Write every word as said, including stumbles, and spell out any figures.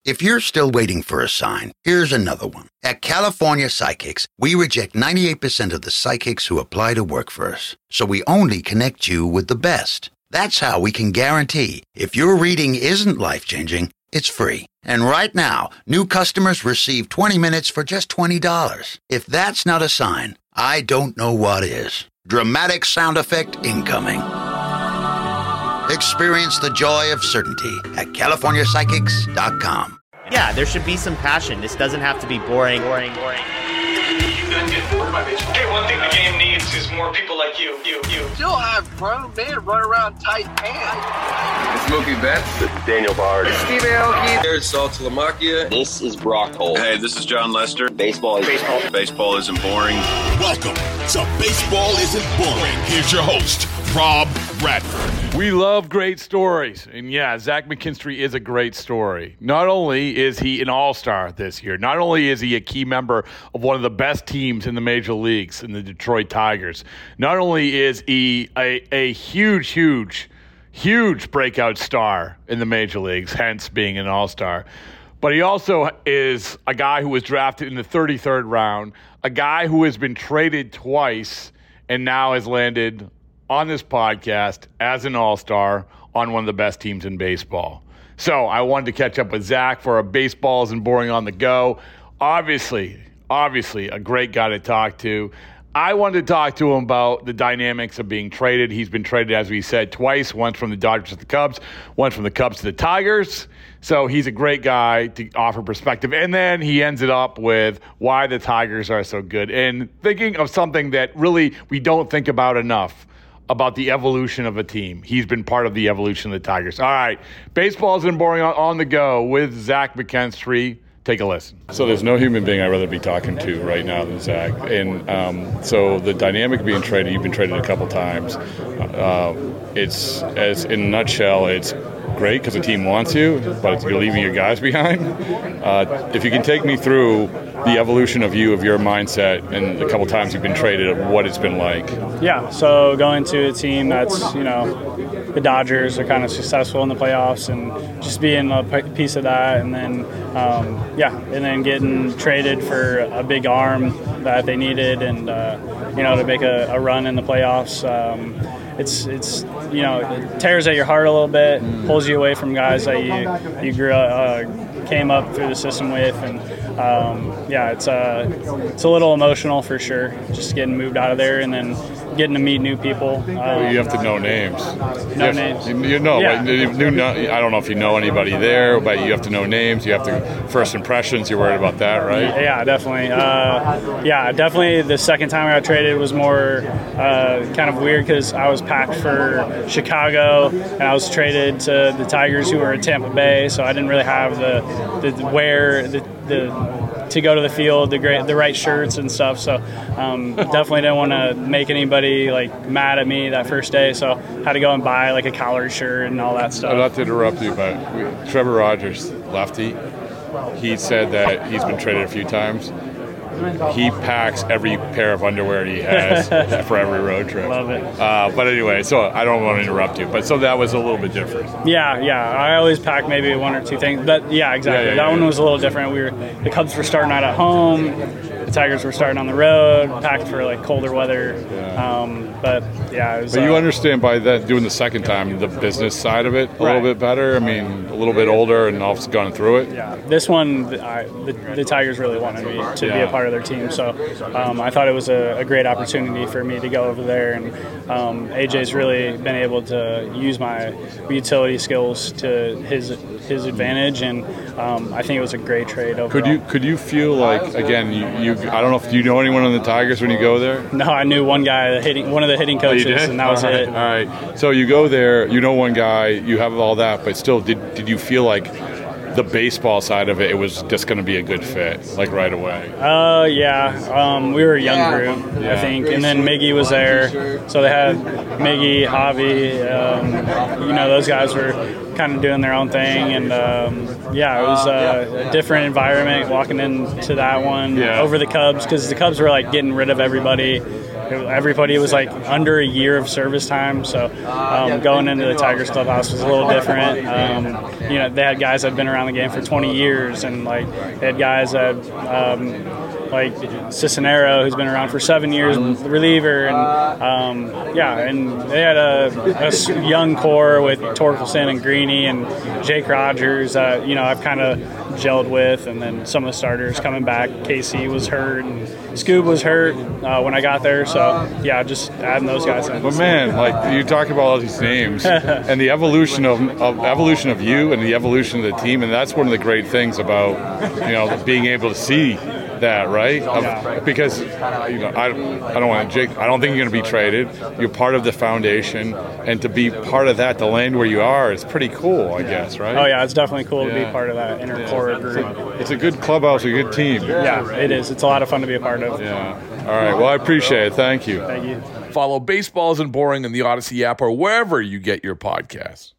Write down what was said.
If you're still waiting for a sign, here's another one. At California Psychics, we reject ninety-eight percent of the psychics who apply to work for us. So we only connect you with the best. That's how we can guarantee if your reading isn't life-changing, it's free. And right now, new customers receive twenty minutes for just twenty dollars. If that's not a sign, I don't know what is. Dramatic sound effect incoming. Experience the joy of certainty at california psychics dot com. Yeah, there should be some passion. This doesn't have to be boring, boring, boring. Hey, one thing the game needs is more people like you, you, you. Still have grown men run around tight pants. It's Mookie Betts. It's Daniel Bard. It's Steve Aoki. There's Saul Talamacchia. This is Brock Holt. Hey, this is John Lester. Baseball is baseball. Baseball isn't boring. Welcome to Baseball Isn't Boring. Here's your host, Rob Bradford. We love great stories. And yeah, Zach McKinstry is a great story. Not only is he an all-star this year, not only is he a key member of one of the best teams in the major leagues, in the Detroit Tigers, not only is he a, a huge, huge, huge breakout star in the major leagues, hence being an all-star, but he also is a guy who was drafted in the thirty-third round, a guy who has been traded twice and now has landed on this podcast as an all-star on one of the best teams in baseball. So I wanted to catch up with Zach for a Baseball Isn't Boring on the go. Obviously, obviously a great guy to talk to. I wanted to talk to him about the dynamics of being traded. He's been traded, as we said, twice, once from the Dodgers to the Cubs, once from the Cubs to the Tigers. So he's a great guy to offer perspective. And then he ends it up with why the Tigers are so good. And thinking of something that really we don't think about enough, about the evolution of a team. He's been part of the evolution of the Tigers. All right, Baseball Isn't Boring on, on the go with Zach McKinstry. Take a listen. So there's no human being I'd rather be talking to right now than Zach. And um, so the dynamic of being traded, you've been traded a couple times. Uh, it's, as in a nutshell, it's great because the team wants you, but you're leaving your guys behind. Uh, if you can take me through the evolution of you, of your mindset, and the couple times you've been traded, what it's been like. Yeah, so going to a team that's, you know, the Dodgers are kind of successful in the playoffs, and just being a piece of that, and then, um, yeah, and then getting traded for a big arm that they needed, and, uh, you know, to make a, a run in the playoffs. Um, It's, it's you know, it tears at your heart a little bit, pulls you away from guys that you you grew uh, came up through the system with, and um, yeah, it's uh, it's a little emotional for sure, just getting moved out of there and then getting to meet new people. Um, well, you have to know names. No you names. You, you know, yeah. like, you, you know, I don't know if you know anybody there, but you have to know names. You have to first impressions. You're worried about that, right? Yeah, definitely. Uh, yeah, definitely. The second time I got traded was more uh, kind of weird because I was packed for Chicago and I was traded to the Tigers, who were in Tampa Bay, so I didn't really have the the wear the the. to go to the field, the great, the right shirts and stuff. So um, definitely didn't want to make anybody like mad at me that first day. So had to go and buy like a collared shirt and all that stuff. Not to interrupt you, but we, Trevor Rogers, lefty, he said that he's been traded a few times. He packs every pair of underwear he has for every road trip. Love it. Uh, but anyway, so I don't want to interrupt you, but so that was a little bit different. Yeah, yeah. I always pack maybe one or two things, but yeah, exactly. Yeah, yeah, that yeah. one was a little different. We were the Cubs were starting out at home, the Tigers were starting on the road, packed for like colder weather. Yeah. Um, but yeah, it was. But you uh, understand by that doing the second time the business side of it a Right. little bit better. I mean, a little bit older and also gone through it. Yeah, this one, I, the, the Tigers really wanted me to Yeah. be a part of their team, so um, I thought it was a, a great opportunity for me to go over there, and um, A J's really been able to use my utility skills to his his advantage, and um, I think it was a great trade overall. Could you could you feel like, again, you, you I don't know if you know anyone on the Tigers when you go there? No, I knew one guy, the hitting, one of the hitting coaches, Oh, you did? and that was all right, it. All right. So you go there, you know one guy, you have all that, but still, did did you feel like the baseball side of it, it was just going to be a good fit, like right away? Uh, yeah. Um, we were a young group, Yeah. I think, and then Miggy was there, so they had Miggy, Javi, um, you know, those guys were kind of doing their own thing, and um, yeah, it was uh, a different environment walking into that one Yeah. over the Cubs, because the Cubs were like getting rid of everybody. it, everybody was like under a year of service time. So um, going into the Tigers clubhouse was a little different. Um, you know, they had guys that had been around the game for twenty years, and like they had guys that um, like Cisnero, who's been around for seven years, the reliever, and um, yeah, and they had a, a young core with Torkelson and Greeny and Jake Rogers. Uh, you know, I've kind of gelled with, and then some of the starters coming back. Casey was hurt, and Scoob was hurt uh, when I got there. So yeah, just adding those guys in. But man, like you talk about all these names and the evolution of, of evolution of you and the evolution of the team, and that's one of the great things about you know being able to see that, right? Um, because you know, I, I don't want to. Jake, I don't think you're going to be traded. You're part of the foundation, and to be part of that, to land where you are, is pretty cool, I guess, right? Oh yeah, it's definitely cool yeah. to be part of that inner yeah. core group. It's a good clubhouse, a good team. Yeah, it is. It's a lot of fun to be a part of. Yeah. All right. Well, I appreciate it. Thank you. Thank you. Follow Baseball Isn't Boring in the Odyssey app or wherever you get your podcasts.